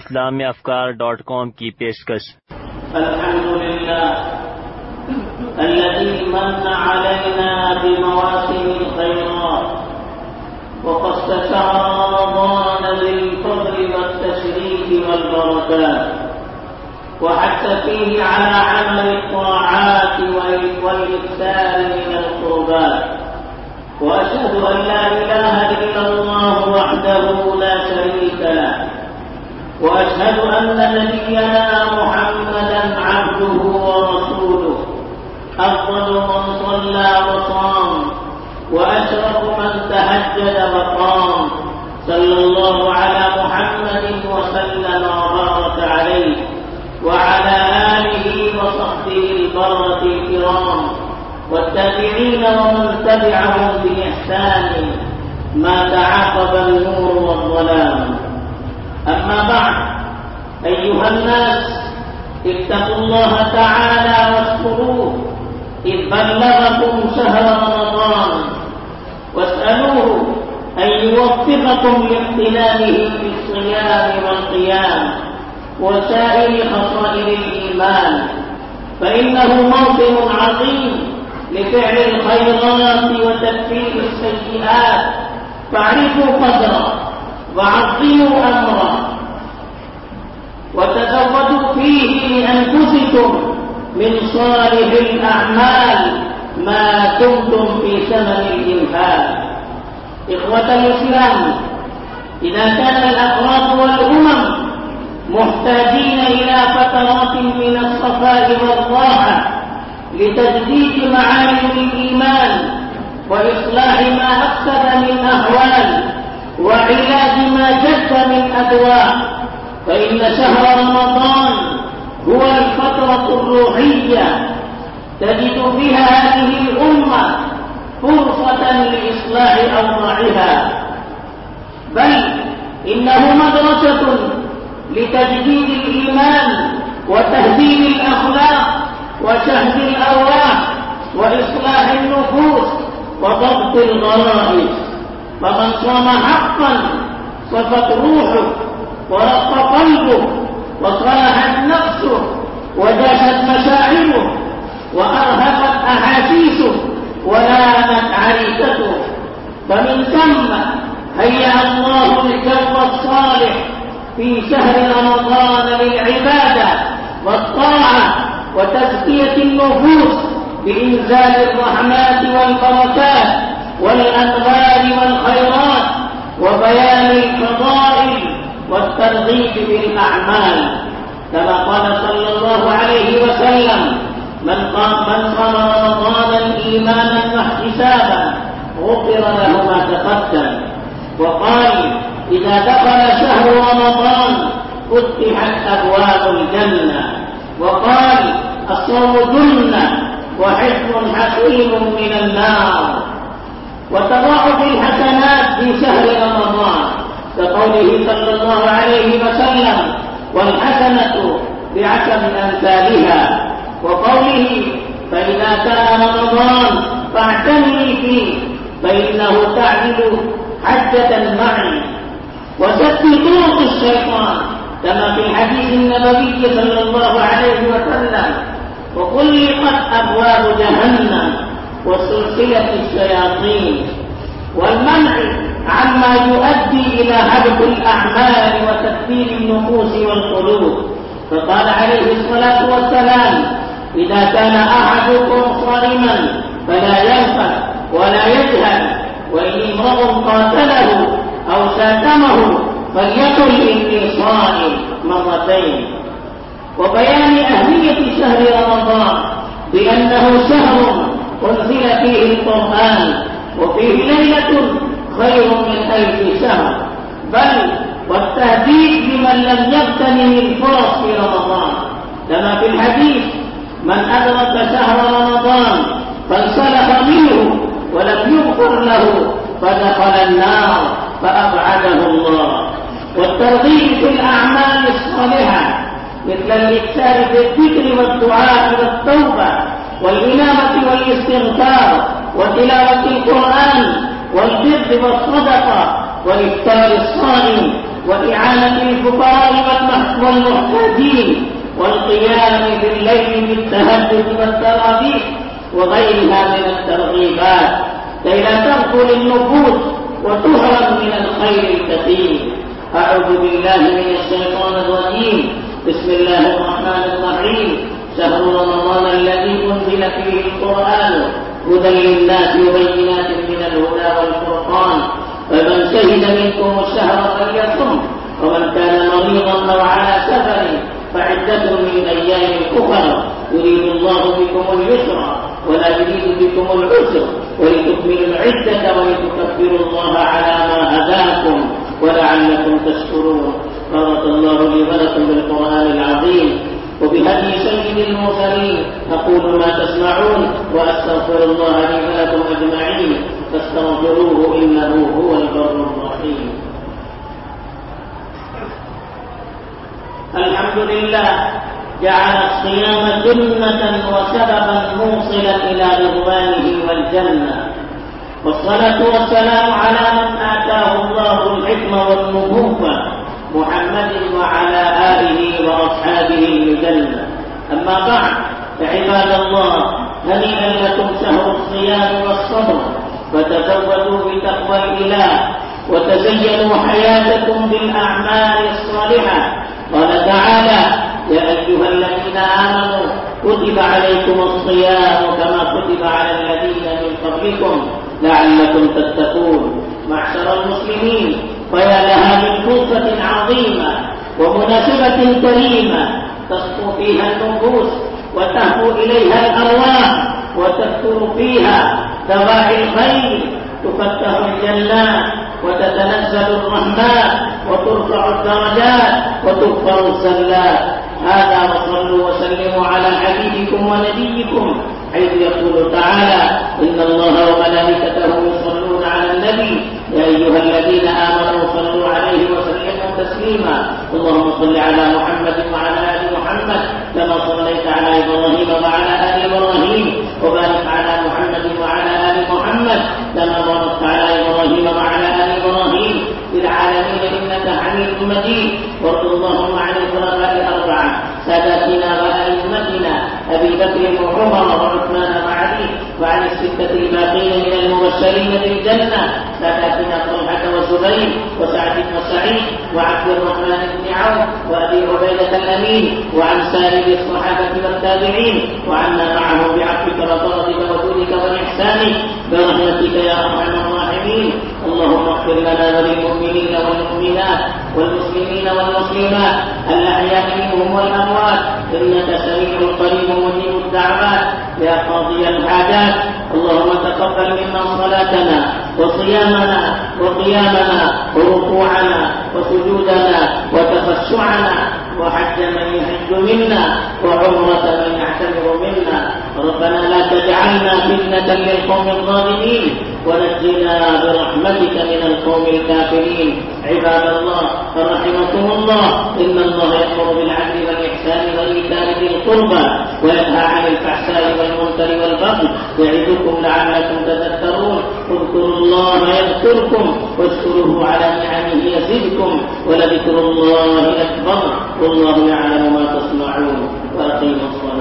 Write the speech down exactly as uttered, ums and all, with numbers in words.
اسلامی افکار ڈاٹ کام کی پیشکش۔ الحمدللہ الذي من علينا بمواسم الخيرات وقص شهر رمضان بالفضل والتشريف والبركات وحث فيه على عمل الطاعات والإكثار من القربات، وأشهد أن لا إله إلا الله وحده لا شريك له، وأشهد أن نبينا محمدا عبده ورسوله أفضل من صلى وصام وأشرف من تهجد وقام، صلى الله على محمد وسلم وبارك عليه وعلى آله وصحبه البررة الكرام والتابعين ومن تبعهم بإحسان ما تعاقب النور والظلام. أما بعد، أيها الناس، اتقوا الله تعالى واشكروه إذ بلغكم شهر رمضان، واسألوه أن يوفقكم لاغتنامه بالصيام والقيام وسائر خصائل الإيمان، فإنه موطن عظيم لفعل الخيرات وتكفير السيئات، فاعرفوا قدره وعظموا أمره وتزودوا فيه لأنفسكم من صالح الأعمال ما دمتم في زمن الإنفاق. إخوة الإسلام، إذا كان الأفراد والأمم محتاجين إلى فترات من الصفاء والراحة لتجديد معالم الإيمان وإصلاح ما أفسد من أهوال وعلاج ما جد من أدواء، فإن شهر رمضان هو الفترة الروحية تجد فيها هذه الأمة فرصة لإصلاح أوضاعها، بل إنه مدرسة لتجديد الإيمان وتهذيب الأخلاق وشهد الأرواح وإصلاح النفوس وضبط الغرائز. فمن صام حقا صفت روحه ورق قلبه وصلحت نفسه وجاشت مشاعره وأرهقت أحاسيسه ولانت عريسته، فمن ثم هيأ الله الجو الصالح في شهر رمضان للعبادة والطاعة وتزكية النفوس بإنزال الرحمات والبركات والأنوار والخيرات وبيان الفضائل والترغيب بالأعمال، كما قال صلى الله عليه وسلم: من قام من صام رمضانا إيمانا واحتسابا غفر له ما تقدم. وقال: إذا دخل شهر رمضان فتحت أبواب الجنة. وقال: الصوم جنة وحفظ حصين من النار. وتضاعف الحسنات في شهر رمضان، كقوله صلى الله عليه وسلم: والحسنة بعشر أمثالها. وقوله: فإذا كان رمضان فاعتني فيه فإنه تعدل حجة معي. وسد طرق الشيطان، كما في الحديث النبوي صلى الله عليه وسلم: وغلقت أبواب جهنم وسلسلة الشياطين. والمنع عما يؤدي إلى حبط الأعمال وتكفير النفوس والقلوب، فقال عليه الصلاة والسلام: إذا كان أحدكم صارما فلا ينفث ولا يجهل، وإن امرؤ قاتله أو شاتمه فليقل إني صائم مرتين. وبيان أهمية شهر رمضان بأنه شهر أنزل فيه القرآن وفيه ليلة خير من ألف شهر، بل والتهديد لمن لم يغتنم الفرص في رمضان، كما في الحديث: من أدرك شهر رمضان فانسلخ منه ولم يغفر له فدخل النار فأبعده الله. والترغيب في الأعمال الصالحة مثل الإكثار في الذكر والدعاء والتوبة والإنابة والاستغفار وتلاوة القرآن والبر والصدقة وإفطار الصائم وإعانة الفقراء والمحرومين والمحتاجين، والقيام في الليل بالتهجد والتراويح وغيرها من الترغيبات كي لا تغفل النفوس وتهرب من الخير الكثير. أعوذ بالله من الشيطان الرجيم. بسم الله الرحمن الرحيم. شهر رمضان الذي أنزل فيه القرآن هدى للناس وبينات من الهدى والفرقان، فمن شهد منكم الشهر فليصم، ومن كان مريضا أو على سفر فعدة من أيام أخرى، يريد الله بكم اليسر ولا يريد بكم العسر ولتكملوا العدة ولتكبروا الله على ما هداكم ولعلكم تشكرون. بارك الله لي ولكم بالقرآن العظيم وبهدي سيد المرسلين. أقول ما تسمعون وأستغفر الله لي ولكم أجمعين، فاستغفروه إنه هو البر الرحيم. الحمد لله جعل الصيام جنة وسببا موصلا إلى رضوانه والجنة، والصلاة والسلام على من آتاه الله الحكمة والنبوة محمد وعلى آله وأصحابه الجنة. أما بعد فعباد الله، هنيئا لكم شهر الصيام والصبر، فتزودوا بتقوى الإله وتزينوا حياتكم بالأعمال الصالحة. قال تعالى: يا أيها الذين آمنوا كتب عليكم الصيام كما كتب على الذين من قبلكم لعلكم تتقون. معشر المسلمين، فيا لها من فرصة عظيمة ومناسبة كريمة تصفو فيها النفوس وتهفو إليها الأرواح وتكثر فيها دواعي الخير، تفتح الجنات وتتنزل الرحمات وترفع الدرجات وتغفر الزلات. هذا وصلوا وسلموا على حبيبكم ونبيكم، حيث يقول تعالى: إن الله وملائكته يصلون على النبي يا أيها الذين آمنوا صلوا عليه وسلموا تسليما. اللهم صل على محمد وعلى آل محمد كما صليت على إبراهيم وعلى آل إبراهيم، وبارك على محمد وعلى آل محمد كما باركت على إبراهيم وعلى آل إبراهيم في العالمين إنك حميد مجيد. وارض اللهم عن الخلفاء الأربعة ساداتنا وأئمتنا أبي بكر وعمر وعثمان وعلي، وعن الستة الباقين من المبشرين بالجنة ساداتنا طلحة وزبير وسعد بن سعيد وعبد الرحمن بن عوف وأبي عبيدة الأمين، وعن سائر الصحابة والتابعين، وعنا معهم بعفوك وفضلك وجودك وإحسانك برحمتك يا أرحم الراحمين. اللهم اغفر لنا وللمؤمنين والمؤمنات والمسلمين والمسلمات الأحياء منهم والأموات، إنك سميع قريب مجيب الدعوات يا قاضي الحاجات. اللهم تقبل منا صلاتنا وصيامنا وقيامنا وركوعنا وسجودنا وتخشعنا وحج من يحج منا وعمرة من يعتمر منا. ربنا لا تجعلنا فتنة للقوم الظالمين ونجنا برحمتك من القوم الكافرين. عباد الله، فرحمكم الله، إن الله يأمر بالعدل والإحسان وإيتاء ذي القربى وينهى عن الفحشاء والمنكر والبغي يعظكم لعلكم تذكرون. اذكروا الله يذكركم واشكروه على نعمه يزدكم ولذكر الله أكبر والله يعلم ما تصنعون. وأقيموا الصلاة.